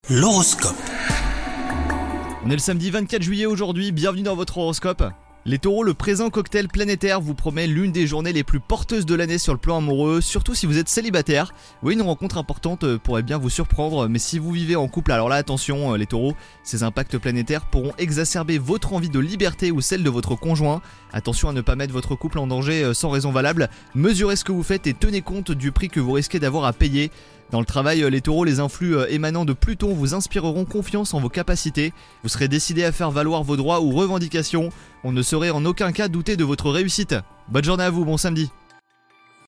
L'horoscope. On est le samedi 24 juillet aujourd'hui, bienvenue dans votre horoscope. Les taureaux, le présent cocktail planétaire vous promet l'une des journées les plus porteuses de l'année sur le plan amoureux, surtout si vous êtes célibataire. Oui, une rencontre importante pourrait bien vous surprendre, mais si vous vivez en couple, alors là attention les taureaux, ces impacts planétaires pourront exacerber votre envie de liberté ou celle de votre conjoint. Attention à ne pas mettre votre couple en danger sans raison valable, mesurez ce que vous faites et tenez compte du prix que vous risquez d'avoir à payer. Dans le travail, les taureaux, les influx émanant de Pluton vous inspireront confiance en vos capacités. Vous serez décidé à faire valoir vos droits ou revendications. On ne saurait en aucun cas douter de votre réussite. Bonne journée à vous, bon samedi.